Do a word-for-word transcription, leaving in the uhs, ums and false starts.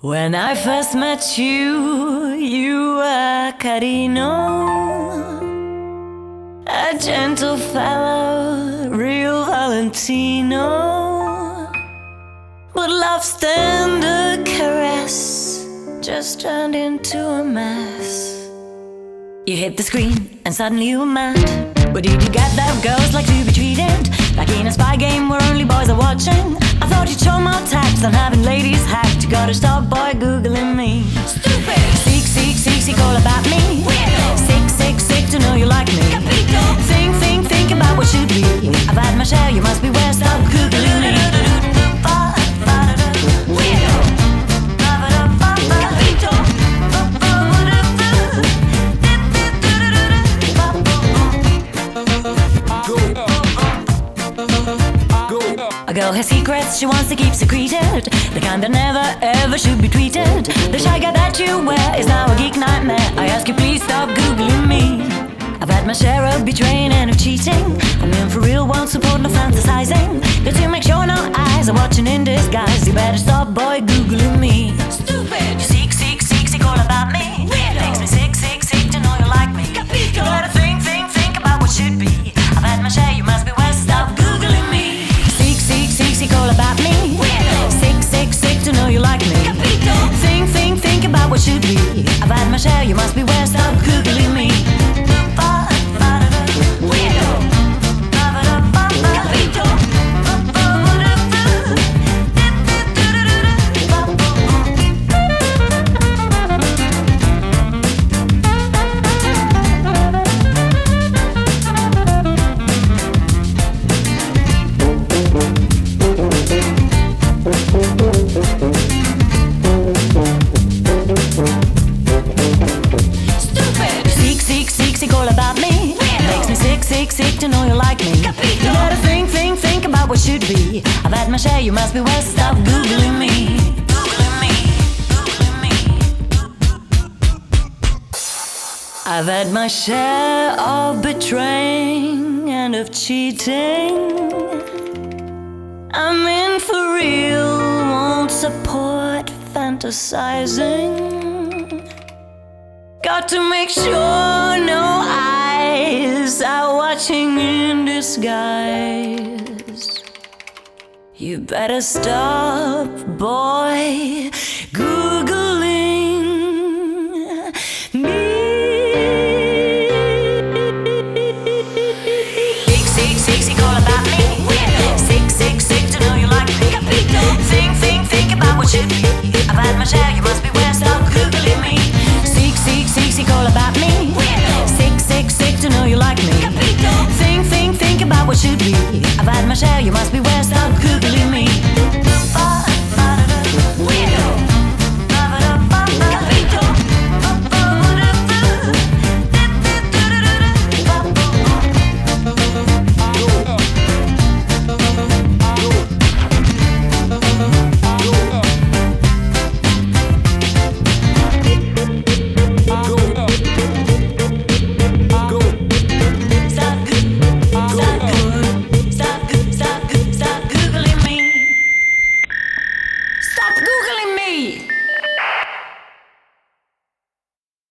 When I first met you, you were Carino, a gentle fellow, real Valentino. But love's tender caress just turned into a mess. You hit the screen and suddenly you were mad. But did you get that girls like to be treated like in a spy game where only boys are watching? I thought you'd show more tact than having ladies hacked. You gotta stop, boy, googling me. Stupid! Seek, seek, seek, seek all about me. Weirdo! Sick, sick, sick to know you like me. Capito! Think, think, think about what should be. I've had my share, you must beware, stop googling me. Weirdo! Capito! A girl has secrets she wants to keep secreted, the kind that never ever should be tweeted. The shy guy that you wear is now a geek nightmare. I ask you please stop googling me. I've had my share of betraying and of cheating. I'm in for real, won't support no fantasizing. Got to make sure no eyes are watching in disguise. You better stop, boy, googling me. Stupid! You seek, seek, seek, seek all about me. Weirdo. Makes me sick, sick, sick to know you like me. Capito. You gotta think, think, think about what should be. I've had my share, you must beware, stop googling me. Seek, seek, seek all about me. Weirdo. Sick, sick, sick to know you like me. Capito. Think, think, think about what should be. I've had my share, you must beware, stop googling me. Weirdo. Capito. Sick, sick to know you like me. Capito. You gotta think, think, think about what should be. I've had my share, you must be well, stop googling me. Googling me, googling me. I've had my share of betraying and of cheating. I'm in for real, won't support fantasizing. Got to make sure no eyes are watching in disguise. You better stop, boy,